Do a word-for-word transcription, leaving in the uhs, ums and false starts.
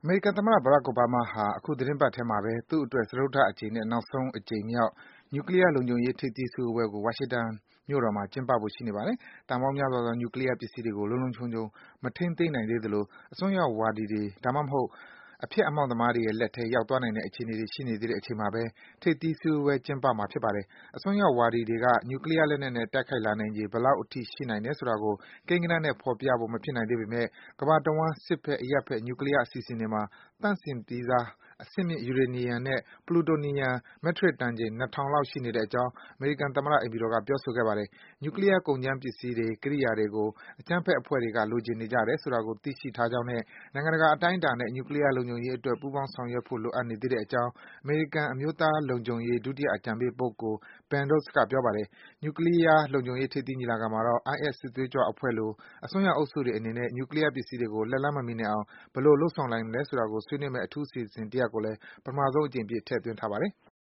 မေရိကန်သမ္မတ Barack Obama ဟာ အခုသီတင်းပတ်ထဲမှာပဲ သူ့အတွက် စတုတ္ထအကြိမ်နဲ့ နောက်ဆုံးအကြိမ်မြောက် နျူကလီးယား လုံခြုံရေး ထိပ်သီးစည်းဝေးပွဲကို ဝါရှင်တန်မြို့တော်မှာ ကျင်းပဖို့ ရှိနေပါတယ်။ ထောင်ပေါင်းများစွာသော နျူကလီးယားပစ္စည်းတွေကို လုံလုံခြုံခြုံ မထိန်းသိမ်းနိုင်သေးသလို အစွန်းရောက်ဝါဒီတွေ ဒါမှမဟုတ် အဖျက်အမှောင့်သမားတွေရဲ့လက်ထဲ ရောက်သွားနိုင်တဲ့ အခြေအနေတွေ ရှိနေသေးတဲ့ အချိန်မှာပဲ ထိပ်သီးစည်းဝေးပွဲ ကျင်းပမှာ ဖြစ်ပါတယ်။ အစွန်းရောက်ဝါဒီတွေက နျူကလီးယားလက်နက်နဲ့ တိုက်ခိုက်လာနိုင်ခြေ ဘယ်လောက်အထိ ရှိနိုင်တယ်ဆိုတာကို ကိန်းဂဏန်းနဲ့ ဖော်ပြဖို့ မဖြစ်နိုင်သေးပေမယ့် ကမ္ဘာတဝန်း စစ်ဘက်၊ အရပ်ဘက် နျူကလီးယား အစီအစဉ်တွေမှာ သန့်စင်ပြီးသား အဆင့်မြင့် ယူရေနီယံနဲ့ ပလူတိုနီယံ မက်ထရစ်တန်ချိန် ၂,၀၀၀ လောက် ရှိနေတဲ့အကြောင်း အမေရိကန်သမ္မတ အိမ်ဖြူတော်က ပြောဆိုခဲ့ပါတယ်။ နျူကလီးယား ကုန်ကြမ်းပစ္စည်းတွေ၊ ကိရိယာတွေကို အကြမ်းဖက်အဖွဲ့တွေက လိုချင်နေကြတယ်ဆိုတာကို သိရှိထားကြောင်းနဲ့ နိုင်ငံတကာ အတိုင်းအတာနဲ့ နျူကလီးယား လုံခြုံရေးအတွက် ပူးပေါင်းဆောင်ရွက်ဖို့ လိုအပ်နေသေးတဲ့အကြောင်း အမေရိကန် အမျိုးသားလုံခြုံရေး ဒုတိယအကြံပေးပုဂ္ဂိုလ် Ben Rhodes က ပြောပါတယ်။ နျူကလီးယား လုံခြုံရေး ထိပ်သီးညီလာခံမှာတော့ IS စစ်သွေးကြွအဖွဲ့လို အစွန်းရောက်အုပ်စုတွေအနေနဲ့ နျူကလီးယားပစ္စည်းတွေကို လက်လှမ်းမမှီနိုင်အောင် ဘယ်လို လုပ်ဆောင်နိုင်မလဲဆိုတာကို ဆွေးနွေးမယ့် အထူးအစီအစဉ်တရပ်ကိုလည်း ပထမဆုံးအကြိမ်အဖြစ် ထည့်သွင်းထားပါတယ်။